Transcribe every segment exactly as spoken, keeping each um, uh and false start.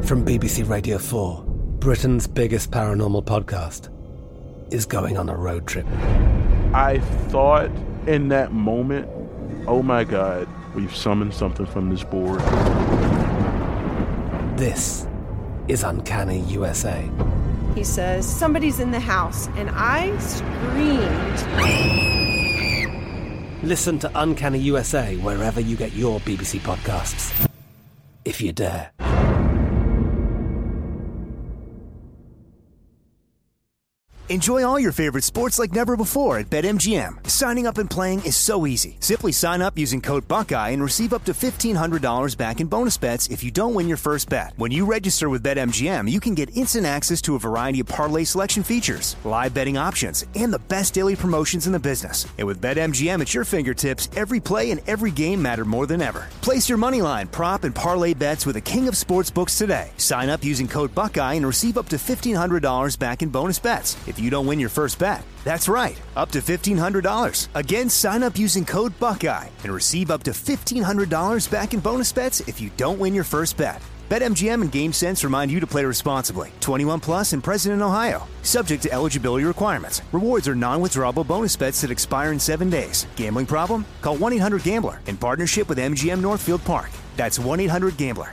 From B B C Radio four, Britain's biggest paranormal podcast is going on a road trip. I thought in that moment, oh my God, we've summoned something from this board. This is Uncanny U S A. He says, somebody's in the house, and I screamed. Listen to Uncanny U S A wherever you get your B B C podcasts, if you dare. Enjoy all your favorite sports like never before at BetMGM. Signing up and playing is so easy. Simply sign up using code Buckeye and receive up to fifteen hundred dollars back in bonus bets if you don't win your first bet. When you register with BetMGM, you can get instant access to a variety of parlay selection features, live betting options, and the best daily promotions in the business. And with BetMGM at your fingertips, every play and every game matter more than ever. Place your moneyline, prop, and parlay bets with the king of sportsbooks today. Sign up using code Buckeye and receive up to fifteen hundred dollars back in bonus bets if you don't win your first bet. That's right, up to fifteen hundred dollars. Again, sign up using code Buckeye and receive up to fifteen hundred dollars back in bonus bets if you don't win your first bet. BetMGM and GameSense remind you to play responsibly. twenty-one plus and present in Ohio. Subject to eligibility requirements. Rewards are non-withdrawable bonus bets that expire in seven days. Gambling problem? Call one eight hundred gambler in partnership with M G M Northfield Park. That's one eight hundred gambler.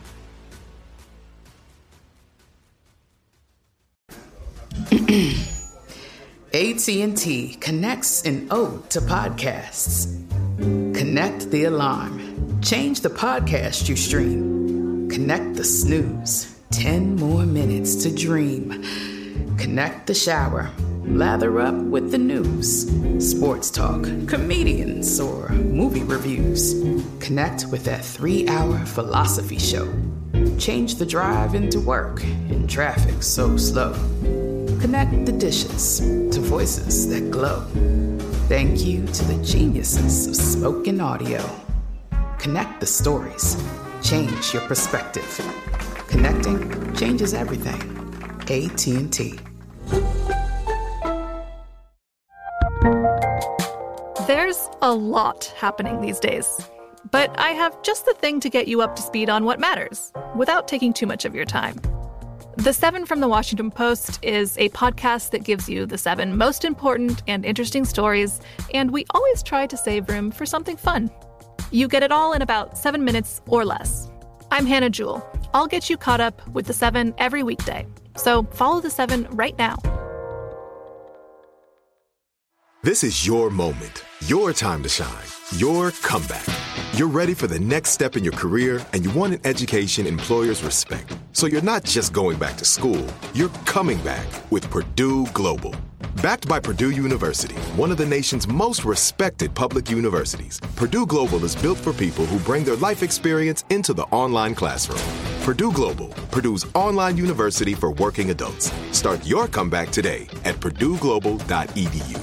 A T and T connects an ode to podcasts. Connect the alarm. Change the podcast you stream. Connect the snooze. Ten more minutes to dream. Connect the shower. Lather up with the news. Sports talk, comedians, or movie reviews. Connect with that three-hour philosophy show. Change the drive into work in traffic so slow. Connect the dishes to voices that glow. Thank you to the geniuses of spoken audio. Connect the stories. Change your perspective. Connecting changes everything. A T and T. There's a lot happening these days, but I have just the thing to get you up to speed on what matters without taking too much of your time. The Seven from the Washington Post is a podcast that gives you the seven most important and interesting stories, and we always try to save room for something fun. You get it all in about seven minutes or less. I'm Hannah Jewell. I'll get you caught up with the seven every weekday. So follow the seven right now. This is your moment, your time to shine, your comeback. You're ready for the next step in your career, and you want an education employers respect. So you're not just going back to school, you're coming back with Purdue Global. Backed by Purdue University, one of the nation's most respected public universities, Purdue Global is built for people who bring their life experience into the online classroom. Purdue Global, Purdue's online university for working adults. Start your comeback today at purdue global dot e d u.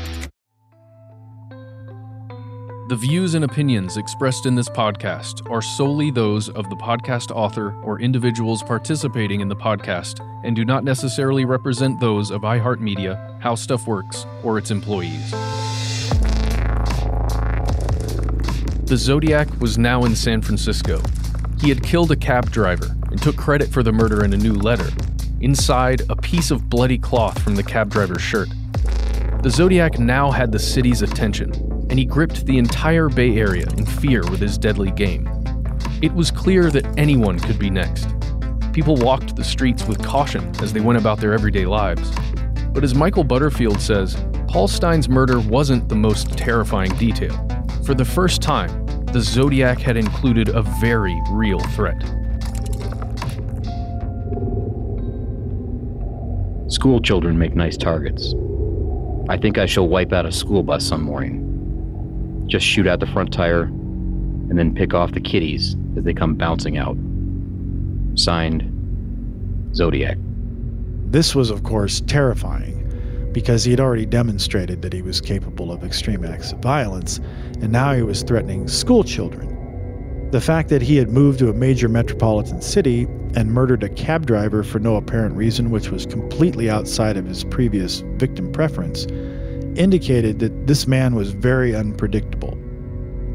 The views and opinions expressed in this podcast are solely those of the podcast author or individuals participating in the podcast and do not necessarily represent those of iHeartMedia, How Stuff Works, or its employees. The Zodiac was now in San Francisco. He had killed a cab driver and took credit for the murder in a new letter. Inside, a piece of bloody cloth from the cab driver's shirt. The Zodiac now had the city's attention, and he gripped the entire Bay Area in fear with his deadly game. It was clear that anyone could be next. People walked the streets with caution as they went about their everyday lives. But as Michael Butterfield says, Paul Stine's murder wasn't the most terrifying detail. For the first time, the Zodiac had included a very real threat. School children make nice targets. I think I shall wipe out a school bus some morning. Just shoot out the front tire, and then pick off the kiddies as they come bouncing out. Signed, Zodiac. This was, of course, terrifying, because he had already demonstrated that he was capable of extreme acts of violence, and now he was threatening school children. The fact that he had moved to a major metropolitan city and murdered a cab driver for no apparent reason, which was completely outside of his previous victim preference, indicated that this man was very unpredictable.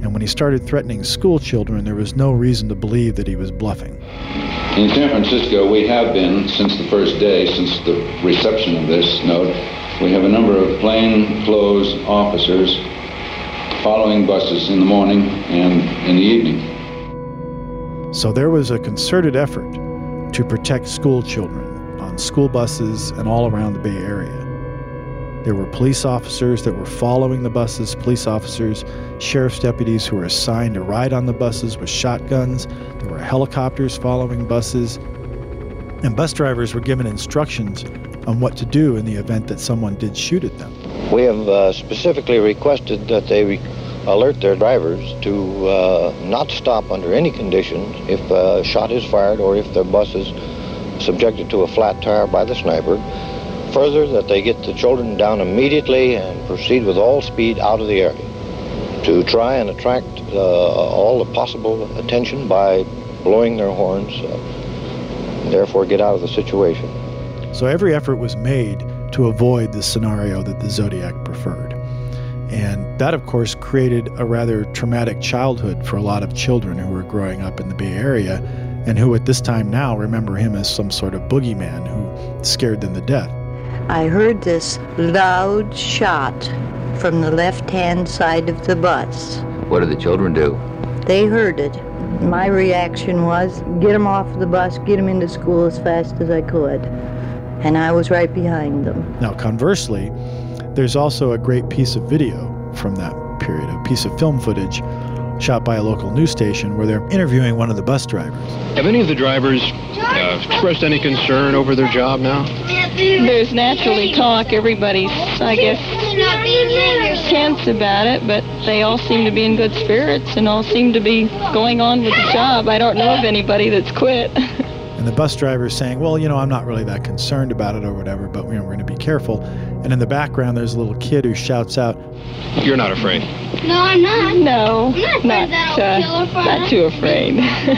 And when he started threatening school children, there was no reason to believe that he was bluffing. In San Francisco, we have been, since the first day, since the reception of this note, we have a number of plainclothes officers following buses in the morning and in the evening. So there was a concerted effort to protect school children on school buses and all around the Bay Area. There were police officers that were following the buses, police officers, sheriff's deputies who were assigned to ride on the buses with shotguns. There were helicopters following buses. And bus drivers were given instructions on what to do in the event that someone did shoot at them. We have uh, specifically requested that they re- alert their drivers to uh, not stop under any conditions if a shot is fired or if their bus is subjected to a flat tire by the sniper. Further, that they get the children down immediately and proceed with all speed out of the area to try and attract uh, all the possible attention by blowing their horns, uh, and therefore get out of the situation. So every effort was made to avoid the scenario that the Zodiac preferred. And that, of course, created a rather traumatic childhood for a lot of children who were growing up in the Bay Area and who at this time now remember him as some sort of boogeyman who scared them to death. I heard this loud shot from the left-hand side of the bus. What did the children do? They heard it. My reaction was, get them off the bus, get them into school as fast as I could. And I was right behind them. Now, conversely, there's also a great piece of video from that period, a piece of film footage shot by a local news station where they're interviewing one of the bus drivers. Have any of the drivers uh, expressed any concern over their job now? There's naturally talk. Everybody's, I guess, tense about it, but they all seem to be in good spirits and all seem to be going on with the job. I don't know of anybody that's quit. And the bus driver's saying, well, you know, I'm not really that concerned about it or whatever, but you know, we're going to be careful. And in the background, there's a little kid who shouts out, "You're not afraid?" No, I'm not. No, I'm not, not, uh, not too afraid.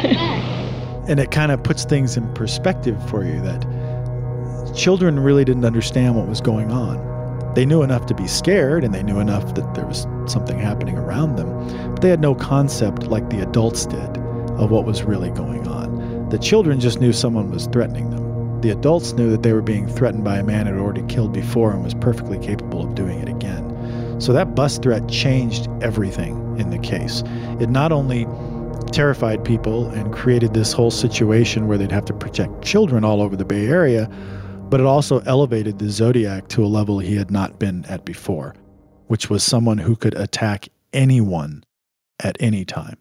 And it kind of puts things in perspective for you that children really didn't understand what was going on. They knew enough to be scared, and they knew enough that there was something happening around them, but they had no concept like the adults did of what was really going on. The children just knew someone was threatening them. The adults knew that they were being threatened by a man who had already killed before and was perfectly capable of doing it again. So that bus threat changed everything in the case. It not only terrified people and created this whole situation where they'd have to protect children all over the Bay Area, but it also elevated the Zodiac to a level he had not been at before, which was someone who could attack anyone at any time.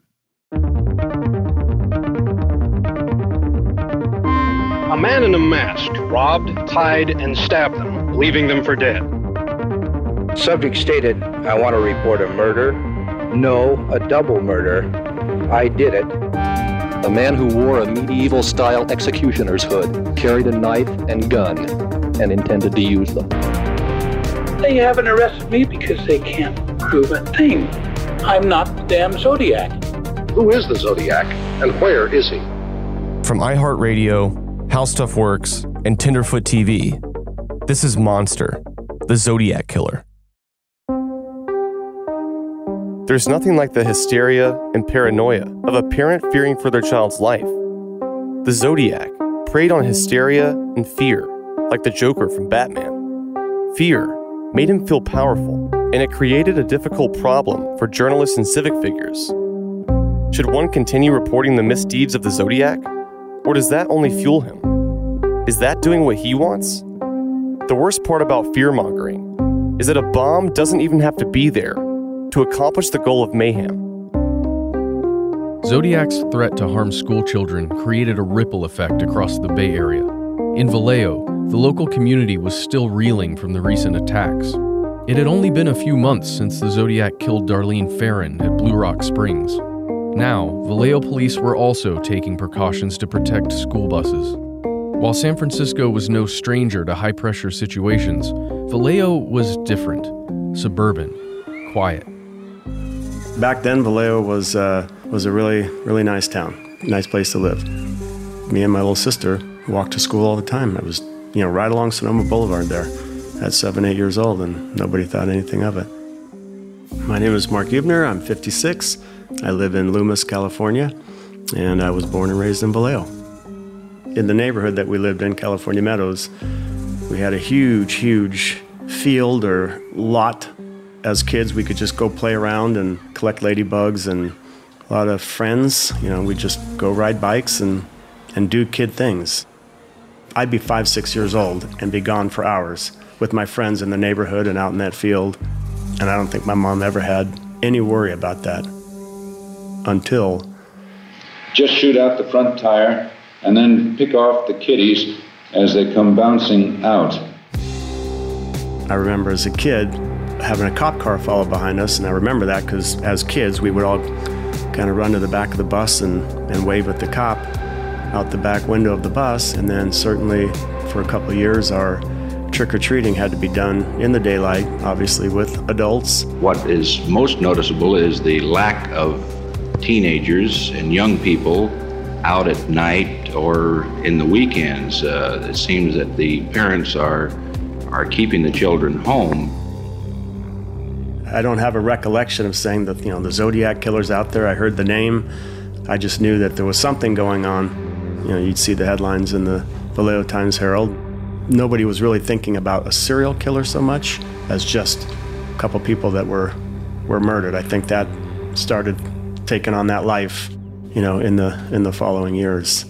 A man in a mask robbed, tied, and stabbed them, leaving them for dead. Subject stated, I want to report a murder. No, a double murder. I did it. A man who wore a medieval-style executioner's hood, carried a knife and gun, and intended to use them. They haven't arrested me because they can't prove a thing. I'm not the damn Zodiac. Who is the Zodiac, and where is he? From iHeartRadio, How Stuff Works, and Tenderfoot T V, this is Monster, the Zodiac Killer. There's nothing like the hysteria and paranoia of a parent fearing for their child's life. The Zodiac preyed on hysteria and fear, like the Joker from Batman. Fear made him feel powerful, and it created a difficult problem for journalists and civic figures. Should one continue reporting the misdeeds of the Zodiac? Or does that only fuel him? Is that doing what he wants? The worst part about fear-mongering is that a bomb doesn't even have to be there to accomplish the goal of mayhem. Zodiac's threat to harm school children created a ripple effect across the Bay Area. In Vallejo, the local community was still reeling from the recent attacks. It had only been a few months since the Zodiac killed Darlene Ferrin at Blue Rock Springs. Now, Vallejo police were also taking precautions to protect school buses. While San Francisco was no stranger to high-pressure situations, Vallejo was different, suburban, quiet. Back then, Vallejo was uh, was a really, really nice town, nice place to live. Me and my little sister walked to school all the time. I was, you know, right along Sonoma Boulevard there at seven, eight years old, and nobody thought anything of it. My name is Mark Ebner. I'm fifty-six. I live in Loomis, California, and I was born and raised in Vallejo. In the neighborhood that we lived in, California Meadows, we had a huge, huge field or lot. As kids, we could just go play around and collect ladybugs, and a lot of friends, you know, we'd just go ride bikes and, and do kid things. I'd be five, six years old and be gone for hours with my friends in the neighborhood and out in that field. And I don't think my mom ever had any worry about that until... Just shoot out the front tire and then pick off the kiddies as they come bouncing out. I remember as a kid having a cop car follow behind us, and I remember that because as kids we would all kind of run to the back of the bus and, and wave at the cop out the back window of the bus. And then certainly for a couple of years our trick-or-treating had to be done in the daylight, obviously with adults. What is most noticeable is the lack of teenagers and young people out at night or in the weekends. Uh, it seems that the parents are are keeping the children home. I don't have a recollection of saying that, you know, the Zodiac killer's out there. I heard the name. I just knew that there was something going on. You know, you'd see the headlines in the Vallejo Times-Herald. Nobody was really thinking about a serial killer so much as just a couple people that were were murdered. I think that started taking on that life, you know, in the in the following years.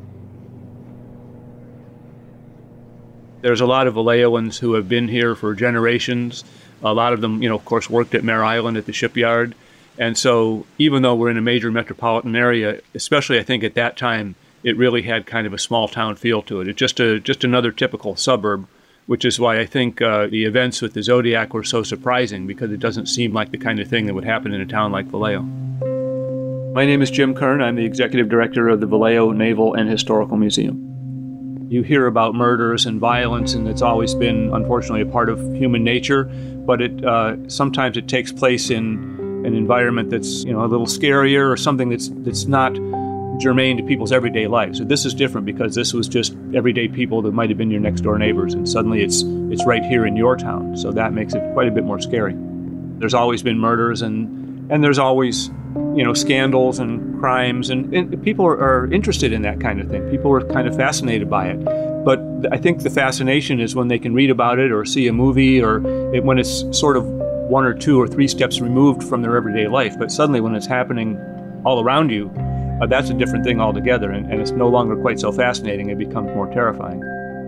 There's a lot of Vallejoans who have been here for generations. A lot of them, you know, of course, worked at Mare Island at the shipyard. And so even though we're in a major metropolitan area, especially I think at that time, it really had kind of a small town feel to it. It's just a just another typical suburb, which is why I think uh, the events with the Zodiac were so surprising, because it doesn't seem like the kind of thing that would happen in a town like Vallejo. My name is Jim Kern. I'm the executive director of the Vallejo Naval and Historical Museum. You hear about murders and violence, and it's always been, unfortunately, a part of human nature, but it uh, sometimes it takes place in an environment that's, you know, a little scarier or something that's that's not germane to people's everyday life. So this is different because this was just everyday people that might have been your next door neighbors, and suddenly it's it's right here in your town. So that makes it quite a bit more scary. There's always been murders, and and there's always, you know, scandals and crimes, and, and people are, are interested in that kind of thing. People are kind of fascinated by it. But I think the fascination is when they can read about it or see a movie, or it, when it's sort of one or two or three steps removed from their everyday life. But suddenly when it's happening all around you, uh, that's a different thing altogether, and, and it's no longer quite so fascinating. It becomes more terrifying.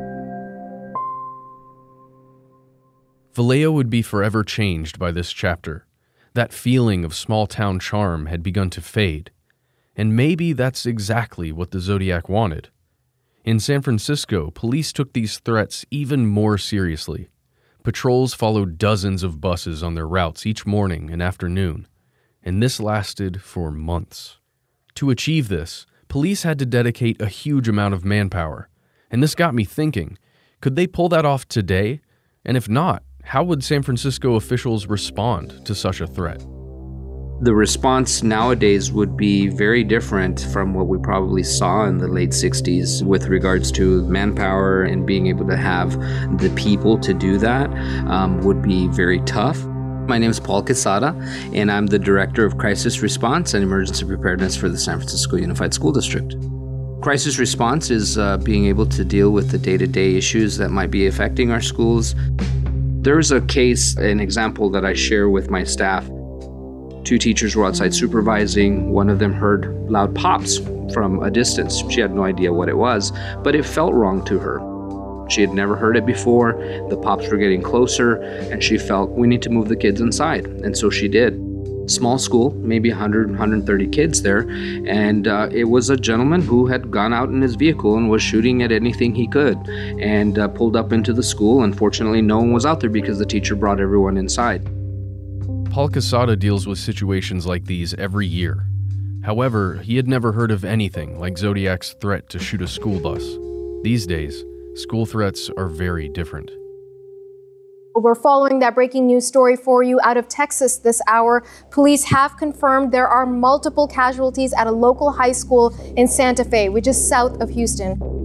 Vallejo would be forever changed by this chapter. That feeling of small-town charm had begun to fade. And maybe that's exactly what the Zodiac wanted. In San Francisco, police took these threats even more seriously. Patrols followed dozens of buses on their routes each morning and afternoon, and this lasted for months. To achieve this, police had to dedicate a huge amount of manpower, and this got me thinking, could they pull that off today? And if not, how would San Francisco officials respond to such a threat? The response nowadays would be very different from what we probably saw in the late sixties with regards to manpower, and being able to have the people to do that um, would be very tough. My name is Paul Quesada, and I'm the Director of Crisis Response and Emergency Preparedness for the San Francisco Unified School District. Crisis response is uh, being able to deal with the day-to-day issues that might be affecting our schools. There's a case, an example that I share with my staff. Two teachers were outside supervising. One of them heard loud pops from a distance. She had no idea what it was, but it felt wrong to her. She had never heard it before. The pops were getting closer, and she felt, we need to move the kids inside. And so she did. Small school, maybe one hundred, one hundred thirty kids there, and uh, it was a gentleman who had gone out in his vehicle and was shooting at anything he could, and uh, pulled up into the school. Unfortunately, no one was out there because the teacher brought everyone inside. Paul Quesada deals with situations like these every year. However, he had never heard of anything like Zodiac's threat to shoot a school bus. These days, school threats are very different. We're following that breaking news story for you out of Texas this hour. Police have confirmed there are multiple casualties at a local high school in Santa Fe, which is south of Houston.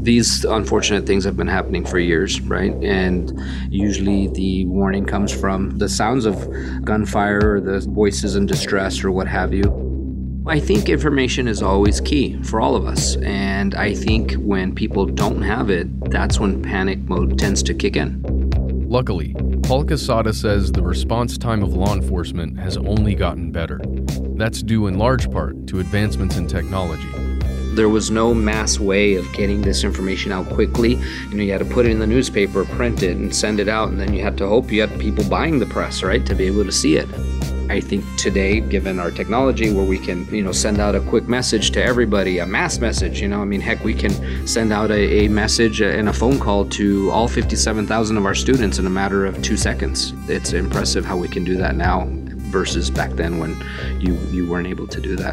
These unfortunate things have been happening for years, right? And usually the warning comes from the sounds of gunfire or the voices in distress or what have you. I think information is always key for all of us. And I think when people don't have it, that's when panic mode tends to kick in. Luckily, Paul Casada says the response time of law enforcement has only gotten better. That's due in large part to advancements in technology. There was no mass way of getting this information out quickly. You know, you had to put it in the newspaper, print it, and send it out, and then you had to hope you had people buying the press, right, to be able to see it. I think today, given our technology where we can, you know, send out a quick message to everybody, a mass message, you know, I mean, heck, we can send out a, a message and a phone call to all fifty-seven thousand of our students in a matter of two seconds. It's impressive how we can do that now versus back then when you, you weren't able to do that.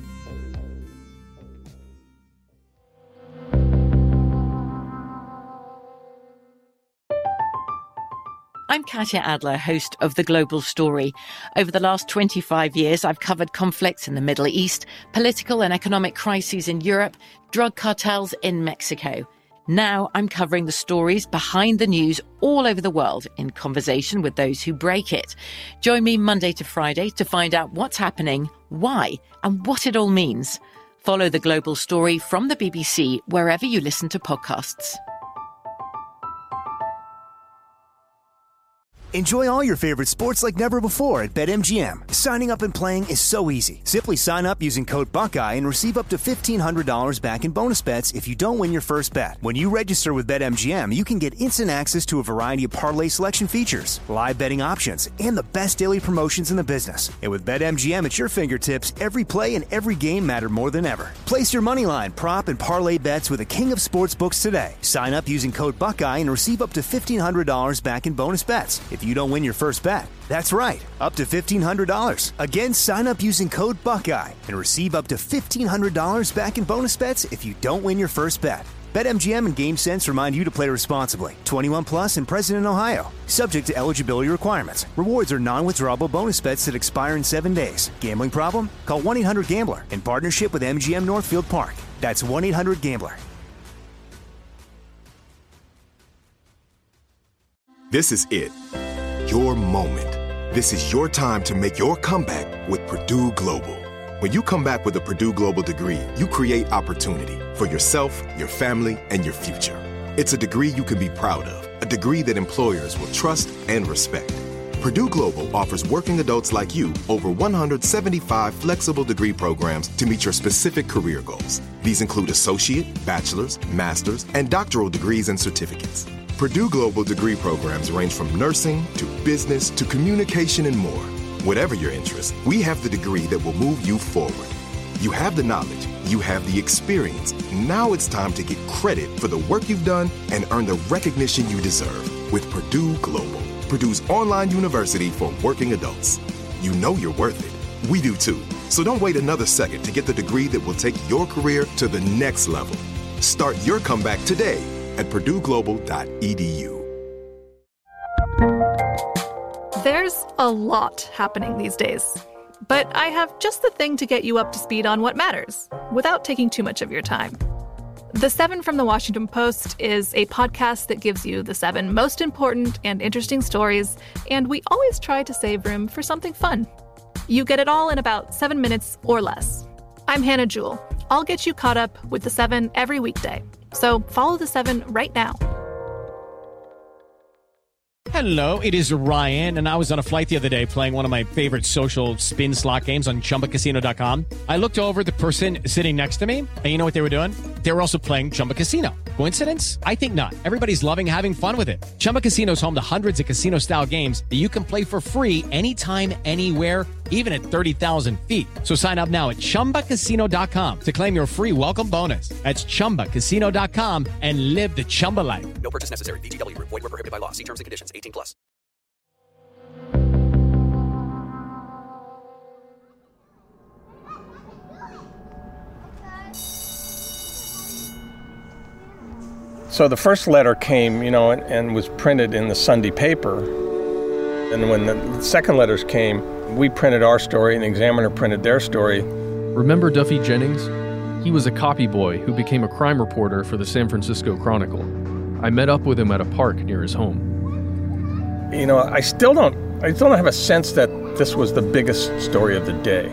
I'm Katya Adler, host of The Global Story. Over the last twenty-five years, I've covered conflicts in the Middle East, political and economic crises in Europe, drug cartels in Mexico. Now I'm covering the stories behind the news all over the world in conversation with those who break it. Join me Monday to Friday to find out what's happening, why, and what it all means. Follow The Global Story from the B B C wherever you listen to podcasts. Enjoy all your favorite sports like never before at BetMGM. Signing up and playing is so easy. Simply sign up using code Buckeye and receive up to fifteen hundred dollars back in bonus bets if you don't win your first bet. When you register with BetMGM, you can get instant access to a variety of parlay selection features, live betting options, and the best daily promotions in the business. And with BetMGM at your fingertips, every play and every game matter more than ever. Place your moneyline, prop, and parlay bets with the king of sportsbooks today. Sign up using code Buckeye and receive up to fifteen hundred dollars back in bonus bets if you don't win your first bet. That's right, up to fifteen hundred dollars. Again, sign up using code Buckeye and receive up to fifteen hundred dollars back in bonus bets if you don't win your first bet. BetMGM and GameSense remind you to play responsibly. twenty-one plus and present in Ohio. Subject to eligibility requirements. Rewards are non-withdrawable bonus bets that expire in seven days. Gambling problem? Call one eight hundred gambler in partnership with M G M Northfield Park. That's one eight hundred gambler. This is it. Your moment. This is your time to make your comeback with Purdue Global. When you come back with a Purdue Global degree, you create opportunity for yourself, your family, and your future. It's a degree you can be proud of, a degree that employers will trust and respect. Purdue Global offers working adults like you over one hundred seventy-five flexible degree programs to meet your specific career goals. These include associate, bachelor's, master's, and doctoral degrees and certificates. Purdue Global degree programs range from nursing to business to communication and more. Whatever your interest, we have the degree that will move you forward. You have the knowledge, you have the experience. Now it's time to get credit for the work you've done and earn the recognition you deserve with Purdue Global, Purdue's online university for working adults. You know you're worth it. We do too. So don't wait another second to get the degree that will take your career to the next level. Start your comeback today at purdue global dot e d u. There's a lot happening these days, but I have just the thing to get you up to speed on what matters without taking too much of your time. The Seven from the Washington Post is a podcast that gives you the seven most important and interesting stories, and we always try to save room for something fun. You get it all in about seven minutes or less. I'm Hannah Jewell. I'll get you caught up with the Seven every weekday. So follow the Seven right now. Hello, it is Ryan, and I was on a flight the other day playing one of my favorite social spin slot games on Chumba Casino dot com. I looked over at the person sitting next to me, and you know what they were doing? They were also playing Chumba Casino. Coincidence? I think not. Everybody's loving having fun with it. Chumba Casino is home to hundreds of casino-style games that you can play for free anytime, anywhere, even at thirty thousand feet. So sign up now at Chumba Casino dot com to claim your free welcome bonus. That's Chumba Casino dot com and live the Chumba life. No purchase necessary. V G W. Void where prohibited by law. See terms and conditions. eighteen plus. So the first letter came, you know, and, and was printed in the Sunday paper. And when the second letters came, we printed our story and the Examiner printed their story. Remember Duffy Jennings? He was a copy boy who became a crime reporter for the San Francisco Chronicle. I met up with him at a park near his home. You know, I still don't, I still don't have a sense that this was the biggest story of the day.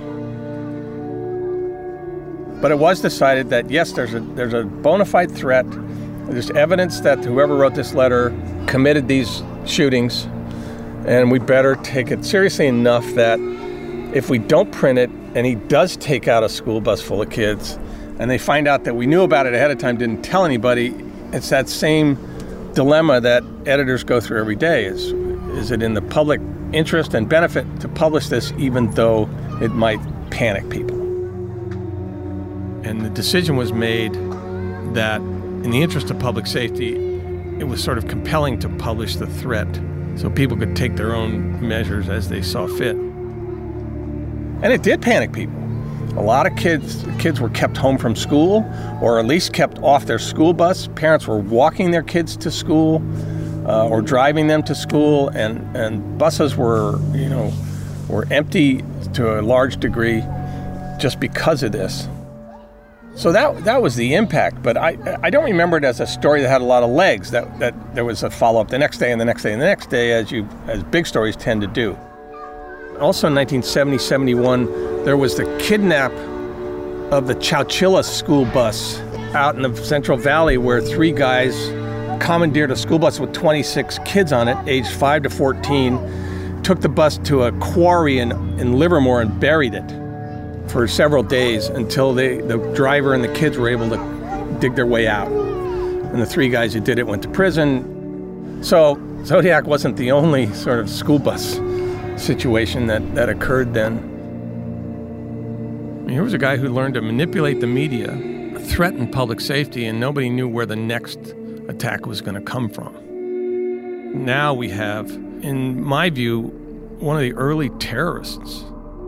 But it was decided that, yes, there's a there's a bona fide threat. There's evidence that whoever wrote this letter committed these shootings, and we better take it seriously enough that if we don't print it and he does take out a school bus full of kids and they find out that we knew about it ahead of time, didn't tell anybody, it's that same dilemma that editors go through every day. Is, is it in the public interest and benefit to publish this even though it might panic people? And the decision was made that in the interest of public safety, it was sort of compelling to publish the threat so people could take their own measures as they saw fit. And it did panic people. A lot of kids kids were kept home from school, or at least kept off their school bus. Parents were walking their kids to school uh, or driving them to school, and, and buses were, you know, were empty to a large degree just because of this. So that that was the impact, but I I don't remember it as a story that had a lot of legs, that, that there was a follow-up the next day and the next day and the next day, as you as big stories tend to do. Also in nineteen seventy, seventy-one, there was the kidnap of the Chowchilla school bus out in the Central Valley, where three guys commandeered a school bus with twenty-six kids on it, aged five to fourteen, took the bus to a quarry in, in Livermore and buried it for several days until they, the driver and the kids were able to dig their way out. And the three guys who did it went to prison. So Zodiac wasn't the only sort of school bus situation that, that occurred then. I mean, here was a guy who learned to manipulate the media, threaten public safety, and nobody knew where the next attack was going to come from. Now we have, in my view, one of the early terrorists.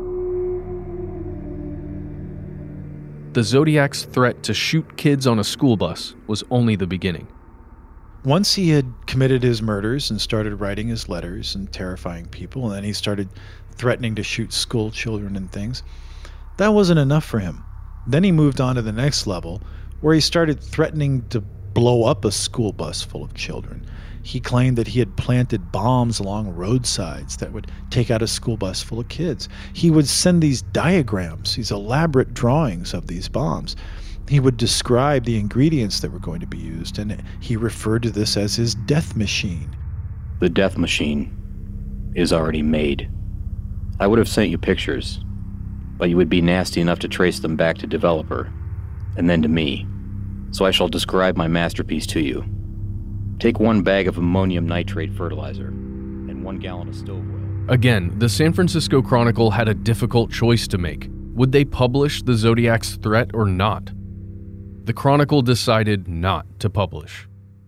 The Zodiac's threat to shoot kids on a school bus was only the beginning. Once he had committed his murders and started writing his letters and terrifying people, and then he started threatening to shoot school children and things, that wasn't enough for him. Then he moved on to the next level, where he started threatening to blow up a school bus full of children. He claimed that he had planted bombs along roadsides that would take out a school bus full of kids. He would send these diagrams, these elaborate drawings of these bombs. He would describe the ingredients that were going to be used, and he referred to this as his death machine. The death machine is already made. I would have sent you pictures, but you would be nasty enough to trace them back to developer, and then to me. So I shall describe my masterpiece to you. Take one bag of ammonium nitrate fertilizer and one gallon of stove oil. Again, the San Francisco Chronicle had a difficult choice to make. Would they publish the Zodiac's threat or not? The Chronicle decided not to publish.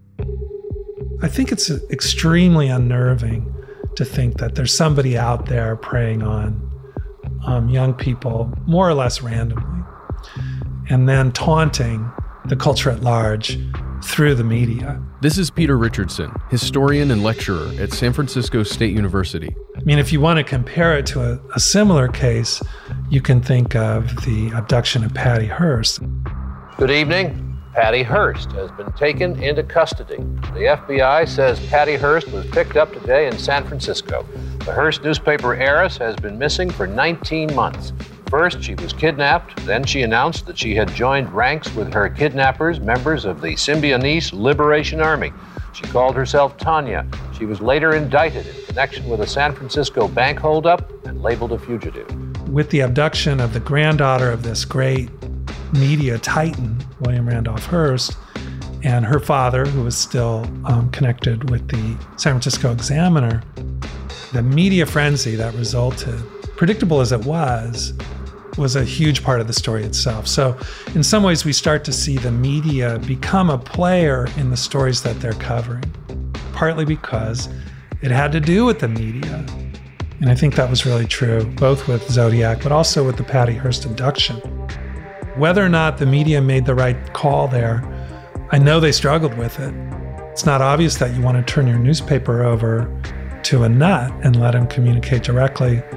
I think it's extremely unnerving to think that there's somebody out there preying on um, young people, more or less randomly, and then taunting the culture at large through the media. This is Peter Richardson, historian and lecturer at San Francisco State University. I mean, if you want to compare it to a, a similar case, you can think of the abduction of Patty Hearst. Good evening. Patty Hearst has been taken into custody. The F B I says Patty Hearst was picked up today in San Francisco. The Hearst newspaper heiress has been missing for nineteen months. First, she was kidnapped. Then she announced that she had joined ranks with her kidnappers, members of the Symbionese Liberation Army. She called herself Tanya. She was later indicted in connection with a San Francisco bank holdup and labeled a fugitive. With the abduction of the granddaughter of this great media titan, William Randolph Hearst, and her father, who was still um, connected with the San Francisco Examiner, the media frenzy that resulted, predictable as it was, was a huge part of the story itself. So in some ways, we start to see the media become a player in the stories that they're covering, partly because it had to do with the media. And I think that was really true, both with Zodiac, but also with the Patty Hearst abduction. Whether or not the media made the right call there, I know they struggled with it. It's not obvious that you want to turn your newspaper over to a nut and let him communicate directly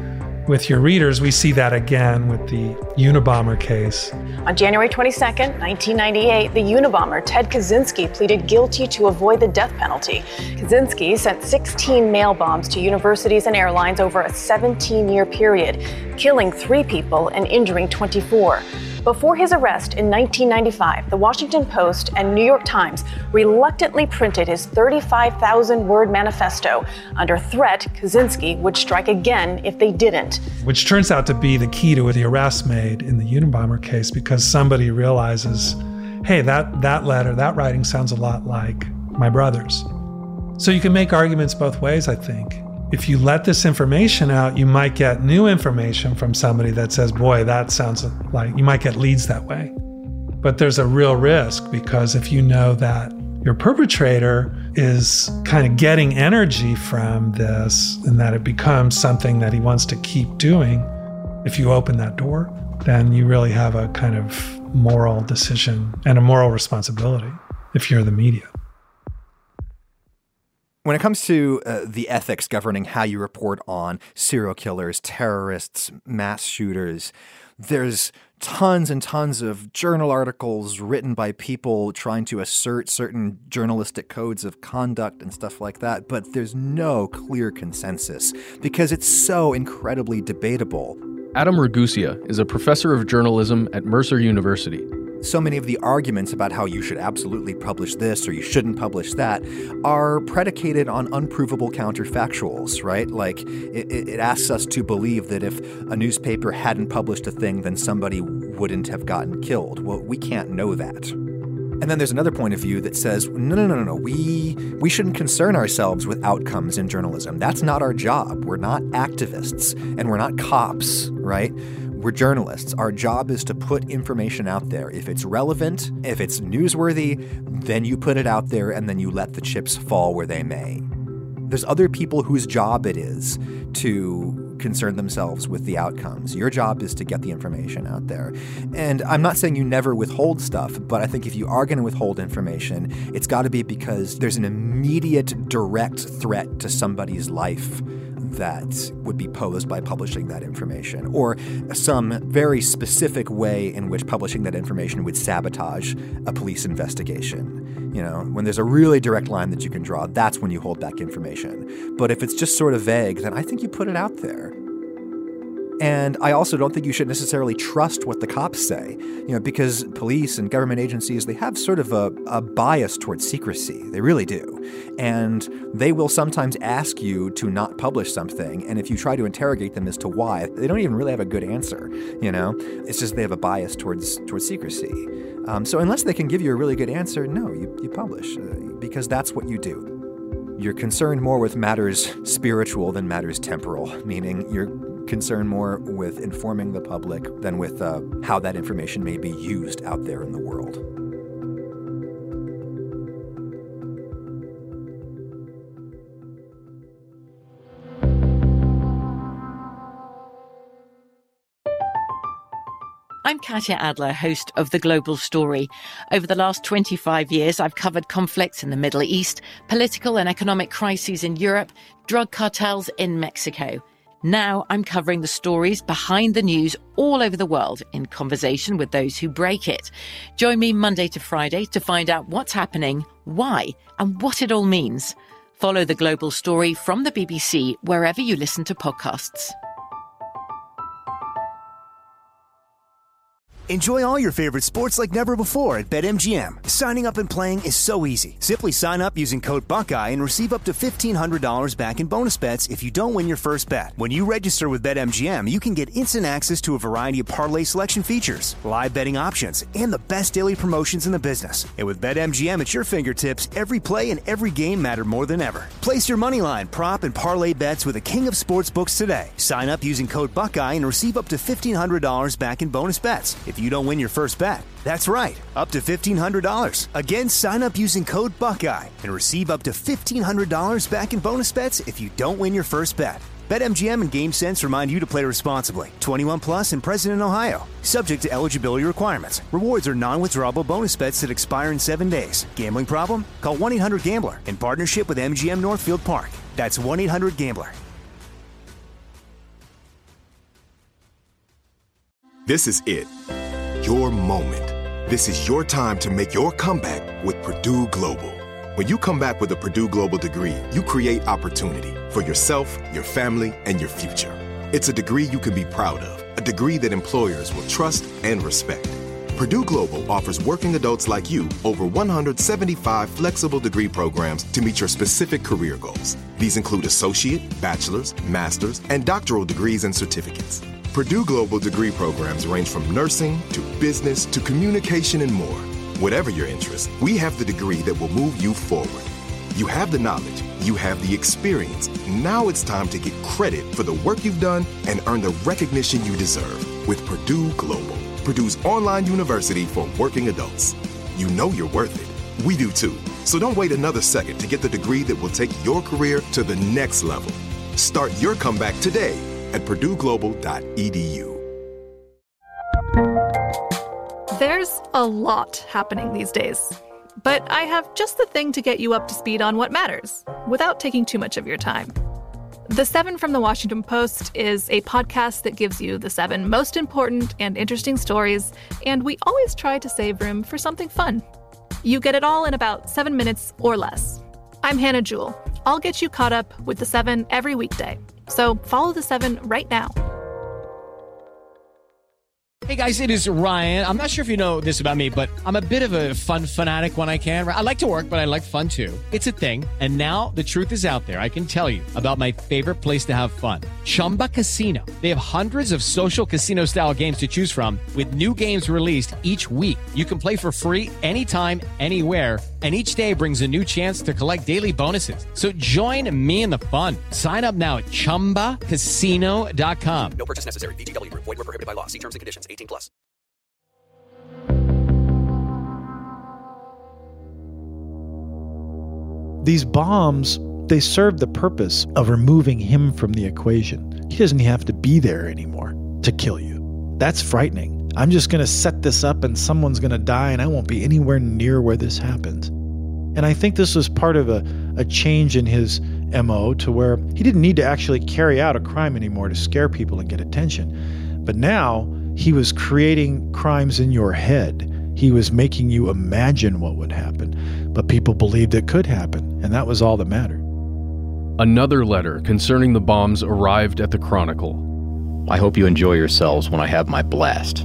with your readers, we see that again with the Unabomber case. On January twenty-second, nineteen ninety-eight, the Unabomber Ted Kaczynski pleaded guilty to avoid the death penalty. Kaczynski sent sixteen mail bombs to universities and airlines over a seventeen-year period, killing three people and injuring twenty-four. Before his arrest in nineteen ninety-five, the Washington Post and New York Times reluctantly printed his thirty-five thousand word manifesto under threat Kaczynski would strike again if they didn't. Which turns out to be the key to the arrest made in the Unabomber case, because somebody realizes, hey, that, that letter, that writing sounds a lot like my brother's. So you can make arguments both ways, I think. If you let this information out, you might get new information from somebody that says, boy, that sounds like, you might get leads that way. But there's a real risk, because if you know that your perpetrator is kind of getting energy from this and that it becomes something that he wants to keep doing, if you open that door, then you really have a kind of moral decision and a moral responsibility if you're the media. When it comes to uh, the ethics governing how you report on serial killers, terrorists, mass shooters, there's tons and tons of journal articles written by people trying to assert certain journalistic codes of conduct and stuff like that, but there's no clear consensus because it's so incredibly debatable. Adam Ragusea is a professor of journalism at Mercer University. So many of the arguments about how you should absolutely publish this or you shouldn't publish that are predicated on unprovable counterfactuals, right? Like it, it asks us to believe that if a newspaper hadn't published a thing, then somebody wouldn't have gotten killed. Well, we can't know that. And then there's another point of view that says, no, no, no, no, no, we we shouldn't concern ourselves with outcomes in journalism. That's not our job. We're not activists and we're not cops, right? We're journalists. Our job is to put information out there. If it's relevant, if it's newsworthy, then you put it out there and then you let the chips fall where they may. There's other people whose job it is to concern themselves with the outcomes. Your job is to get the information out there. And I'm not saying you never withhold stuff, but I think if you are going to withhold information, it's got to be because there's an immediate direct threat to somebody's life that would be posed by publishing that information, or some very specific way in which publishing that information would sabotage a police investigation. You know, when there's a really direct line that you can draw, that's when you hold back information. But if it's just sort of vague, then I think you put it out there. And I also don't think you should necessarily trust what the cops say, you know, because police and government agencies, they have sort of a, a bias towards secrecy. They really do. And they will sometimes ask you to not publish something. And if you try to interrogate them as to why, they don't even really have a good answer, you know. It's just they have a bias towards towards secrecy. Um, so unless they can give you a really good answer, no, you, you publish, uh, because that's what you do. You're concerned more with matters spiritual than matters temporal, meaning you're concerned more with informing the public than with uh, how that information may be used out there in the world. I'm Katya Adler, host of The Global Story. Over the last twenty-five years, I've covered conflicts in the Middle East, political and economic crises in Europe, drug cartels in Mexico. Now I'm covering the stories behind the news all over the world in conversation with those who break it. Join me Monday to Friday to find out what's happening, why, and what it all means. Follow The Global Story from the B B C wherever you listen to podcasts. Enjoy all your favorite sports like never before at BetMGM. Signing up and playing is so easy. Simply sign up using code Buckeye and receive up to fifteen hundred dollars back in bonus bets if you don't win your first bet. When you register with BetMGM, you can get instant access to a variety of parlay selection features, live betting options, and the best daily promotions in the business. And with BetMGM at your fingertips, every play and every game matter more than ever. Place your moneyline, prop, and parlay bets with the king of sportsbooks today. Sign up using code Buckeye and receive up to fifteen hundred dollars back in bonus bets if you don't win your first bet. That's right, up to fifteen hundred dollars. Again, sign up using code Buckeye and receive up to fifteen hundred dollars back in bonus bets if you don't win your first bet. BetMGM and GameSense remind you to play responsibly. twenty-one plus and present in Ohio. Subject to eligibility requirements. Rewards are non-withdrawable bonus bets that expire in seven days. Gambling problem? Call one eight hundred gambler in partnership with M G M Northfield Park. That's one eight hundred gambler. This is it. Your moment. This is your time to make your comeback with Purdue Global. When you come back with a Purdue Global degree, you create opportunity for yourself, your family, and your future. It's a degree you can be proud of, a degree that employers will trust and respect. Purdue Global offers working adults like you over one hundred seventy-five flexible degree programs to meet your specific career goals. These include associate, bachelor's, master's, and doctoral degrees and certificates. Purdue Global degree programs range from nursing to business to communication and more. Whatever your interest, we have the degree that will move you forward. You have the knowledge, you have the experience. Now it's time to get credit for the work you've done and earn the recognition you deserve with Purdue Global, Purdue's online university for working adults. You know you're worth it. We do too. So don't wait another second to get the degree that will take your career to the next level. Start your comeback today at purdue global dot e d u. There's a lot happening these days, but I have just the thing to get you up to speed on what matters without taking too much of your time. The Seven from the Washington Post is a podcast that gives you the seven most important and interesting stories, and we always try to save room for something fun. You get it all in about seven minutes or less. I'm Hannah Jewell. I'll get you caught up with the seven every weekday. So follow the seven right now. Hey guys, it is Ryan. I'm not sure if you know this about me, but I'm a bit of a fun fanatic when I can. I like to work, but I like fun too. It's a thing. And now the truth is out there. I can tell you about my favorite place to have fun. Chumba Casino. They have hundreds of social casino style games to choose from with new games released each week. You can play for free anytime, anywhere. And each day brings a new chance to collect daily bonuses. So join me in the fun. Sign up now at chumba casino dot com. No purchase necessary. V G W. Void where prohibited by law. See terms and conditions. eighteen plus. These bombs, they serve the purpose of removing him from the equation. He doesn't have to be there anymore to kill you. That's frightening. I'm just going to set this up and someone's going to die and I won't be anywhere near where this happens. And I think this was part of a, a change in his M O to where he didn't need to actually carry out a crime anymore to scare people and get attention. But now he was creating crimes in your head. He was making you imagine what would happen. But people believed it could happen, and that was all that mattered. Another letter concerning the bombs arrived at the Chronicle. I hope you enjoy yourselves when I have my blast.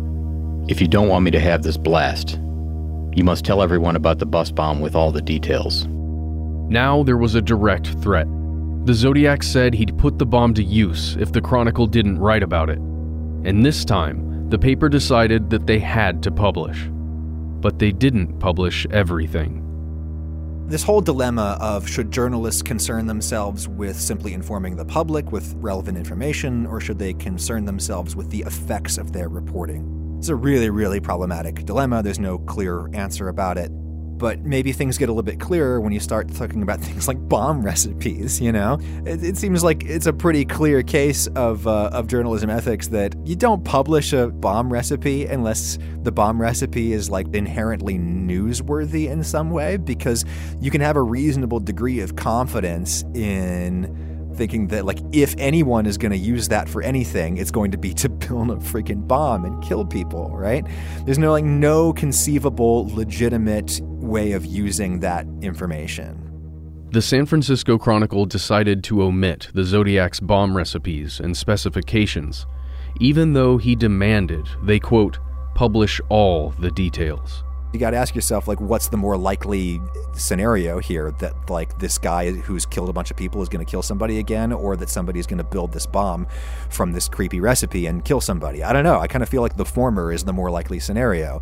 If you don't want me to have this blast, you must tell everyone about the bus bomb with all the details. Now there was a direct threat. The Zodiac said he'd put the bomb to use if the Chronicle didn't write about it. And this time, the paper decided that they had to publish. But they didn't publish everything. This whole dilemma of should journalists concern themselves with simply informing the public with relevant information, or should they concern themselves with the effects of their reporting? It's a really, really problematic dilemma. There's no clear answer about it. But maybe things get a little bit clearer when you start talking about things like bomb recipes, you know? It, it seems like it's a pretty clear case of uh, of journalism ethics that you don't publish a bomb recipe unless the bomb recipe is like inherently newsworthy in some way, because you can have a reasonable degree of confidence in thinking that, like, if anyone is going to use that for anything, it's going to be to build a freaking bomb and kill people, right? There's no, like, no conceivable, legitimate way of using that information. The San Francisco Chronicle decided to omit the Zodiac's bomb recipes and specifications, even though he demanded they, quote, publish all the details. You got to ask yourself, like, what's the more likely scenario here? That, like, this guy who's killed a bunch of people is going to kill somebody again, or that somebody's going to build this bomb from this creepy recipe and kill somebody? I don't know. I kind of feel like the former is the more likely scenario.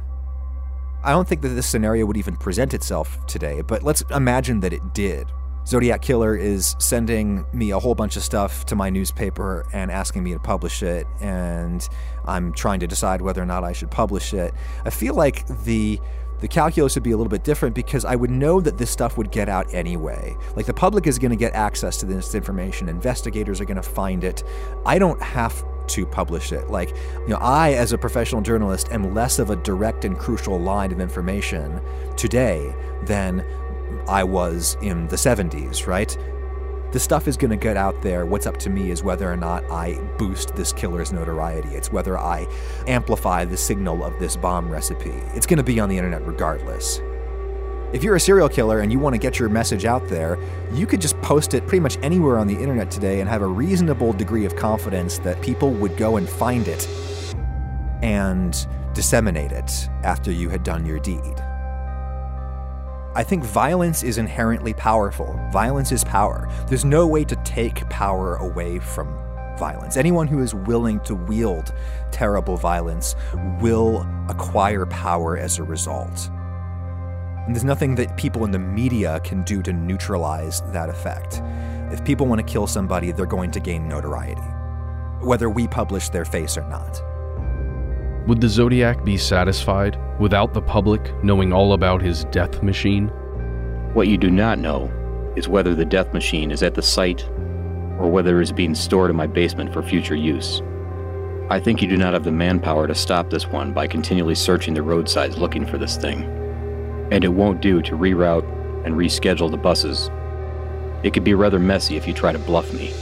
I don't think that this scenario would even present itself today, but let's imagine that it did. Zodiac Killer is sending me a whole bunch of stuff to my newspaper and asking me to publish it, and I'm trying to decide whether or not I should publish it. I feel like the the calculus would be a little bit different, because I would know that this stuff would get out anyway. Like, the public is going to get access to this information. Investigators are going to find it. I don't have to publish it. Like, you know, I, as a professional journalist, am less of a direct and crucial line of information today than I was in the seventies, right? the stuff is going to get out there. What's up to me is whether or not I boost this killer's notoriety. It's whether I amplify the signal of this bomb recipe. It's going to be on the internet regardless. If you're a serial killer and you want to get your message out there, you could just post it pretty much anywhere on the internet today and have a reasonable degree of confidence that people would go and find it and disseminate it after you had done your deed. I think violence is inherently powerful. Violence is power. There's no way to take power away from violence. Anyone who is willing to wield terrible violence will acquire power as a result. And there's nothing that people in the media can do to neutralize that effect. If people want to kill somebody, they're going to gain notoriety, whether we publish their face or not. Would the Zodiac be satisfied without the public knowing all about his death machine? What you do not know is whether the death machine is at the site or whether it is being stored in my basement for future use. I think you do not have the manpower to stop this one by continually searching the roadsides looking for this thing. And it won't do to reroute and reschedule the buses. It could be rather messy if you try to bluff me.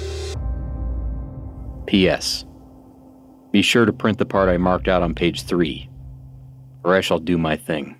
P S. Be sure to print the part I marked out on page three, or I shall do my thing.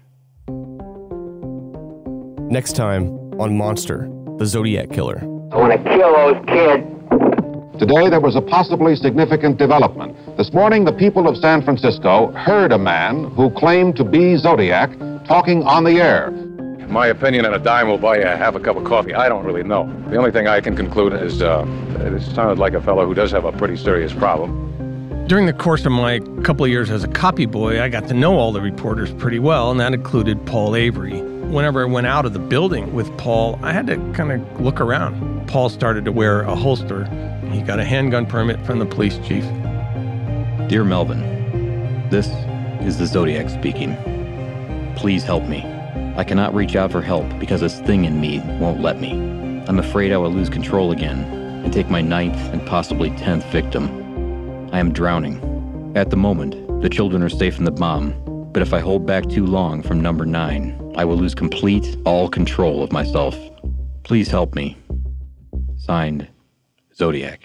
Next time on Monster, the Zodiac Killer. I want to kill those kids. Today there was a possibly significant development. This morning the people of San Francisco heard a man who claimed to be Zodiac talking on the air. In my opinion, on a dime will buy you half a cup of coffee. I don't really know. The only thing I can conclude is uh, it sounded like a fellow who does have a pretty serious problem. During the course of my couple of years as a copy boy, I got to know all the reporters pretty well, and that included Paul Avery. Whenever I went out of the building with Paul, I had to kind of look around. Paul started to wear a holster. He got a handgun permit from the police chief. Dear Melvin, this is the Zodiac speaking. Please help me. I cannot reach out for help because this thing in me won't let me. I'm afraid I will lose control again and take my ninth and possibly tenth victim. I am drowning. At the moment, the children are safe from the bomb, but if I hold back too long from number nine, I will lose complete, all control of myself. Please help me. Signed, Zodiac.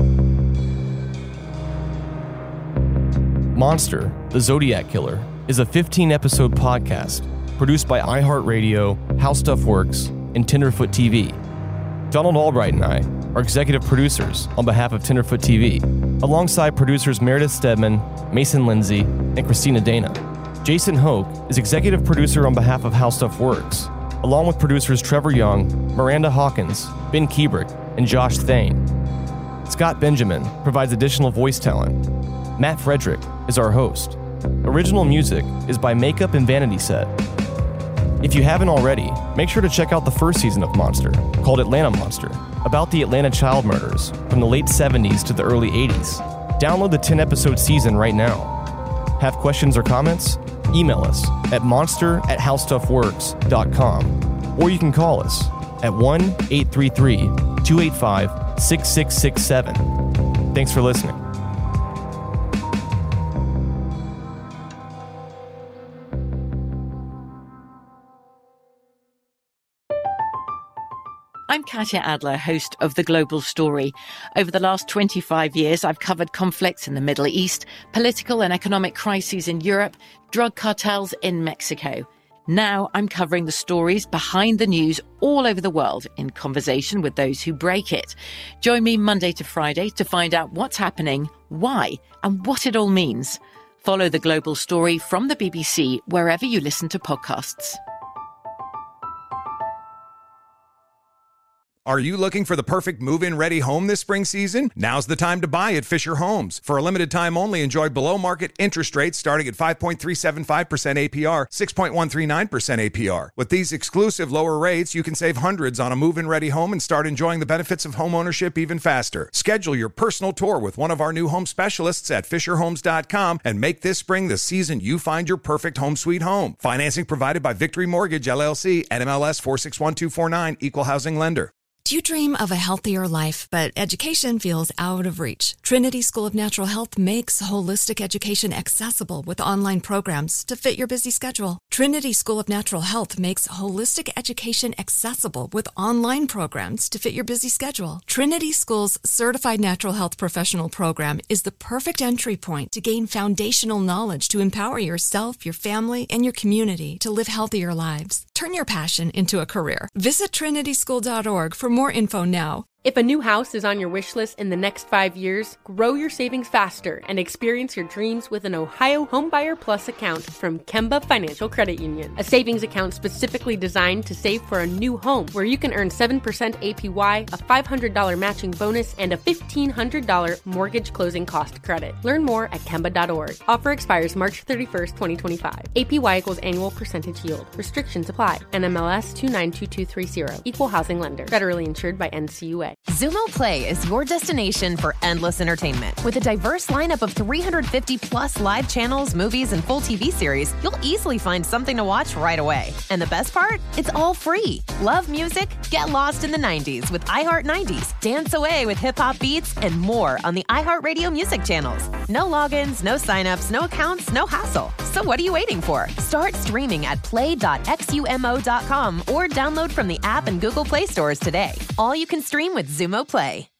Monster, the Zodiac Killer, is a fifteen-episode podcast produced by iHeartRadio, How Stuff Works, and Tenderfoot T V. Donald Albright and I are executive producers on behalf of Tenderfoot T V, alongside producers Meredith Stedman, Mason Lindsay, and Christina Dana. Jason Hoke is executive producer on behalf of How Stuff Works, along with producers Trevor Young, Miranda Hawkins, Ben Kubrick, and Josh Thane. Scott Benjamin provides additional voice talent. Matt Frederick is our host. Original music is by Makeup and Vanity Set. If you haven't already, make sure to check out the first season of Monster, called Atlanta Monster, about the Atlanta child murders from the late seventies to the early eighties. Download the ten-episode season right now. Have questions or comments? Email us at monster at howstuffworks dot com, or you can call us at one eight three three, two eight five, six six six seven. Thanks for listening. I'm Katya Adler, host of The Global Story. Over the last twenty-five years, I've covered conflicts in the Middle East, political and economic crises in Europe, drug cartels in Mexico. Now I'm covering the stories behind the news all over the world in conversation with those who break it. Join me Monday to Friday to find out what's happening, why, and what it all means. Follow The Global Story from the B B C wherever you listen to podcasts. Are you looking for the perfect move-in ready home this spring season? Now's the time to buy at Fisher Homes. For a limited time only, enjoy below-market interest rates starting at five point three seven five percent A P R, six point one three nine percent A P R. With these exclusive lower rates, you can save hundreds on a move-in ready home and start enjoying the benefits of homeownership even faster. Schedule your personal tour with one of our new home specialists at fisher homes dot com and make this spring the season you find your perfect home sweet home. Financing provided by Victory Mortgage, L L C, N M L S four six one two four nine, Equal Housing Lender. Do you dream of a healthier life, but education feels out of reach? Trinity School of Natural Health makes holistic education accessible with online programs to fit your busy schedule. Trinity School of Natural Health makes holistic education accessible with online programs to fit your busy schedule. Trinity School's Certified Natural Health Professional Program is the perfect entry point to gain foundational knowledge to empower yourself, your family, and your community to live healthier lives. Turn your passion into a career. Visit trinity school dot org for more info now. If a new house is on your wish list in the next five years, grow your savings faster and experience your dreams with an Ohio Homebuyer Plus account from Kemba Financial Credit Union. A savings account specifically designed to save for a new home, where you can earn seven percent A P Y, a five hundred dollars matching bonus, and a fifteen hundred dollars mortgage closing cost credit. Learn more at kemba dot org. Offer expires March thirty-first, twenty twenty-five. A P Y equals annual percentage yield. Restrictions apply. N M L S two nine two two three zero. Equal housing lender. Federally insured by N C U A. Xumo Play is your destination for endless entertainment. With a diverse lineup of three hundred fifty plus live channels, movies, and full T V series, you'll easily find something to watch right away. And the best part? It's all free. Love music? Get lost in the nineties with iHeart nineties. Dance away with hip-hop beats and more on the iHeartRadio music channels. No logins, no signups, no accounts, no hassle. So what are you waiting for? Start streaming at play dot xumo dot com or download from the app and Google Play stores today. All you can stream with Xumo Play.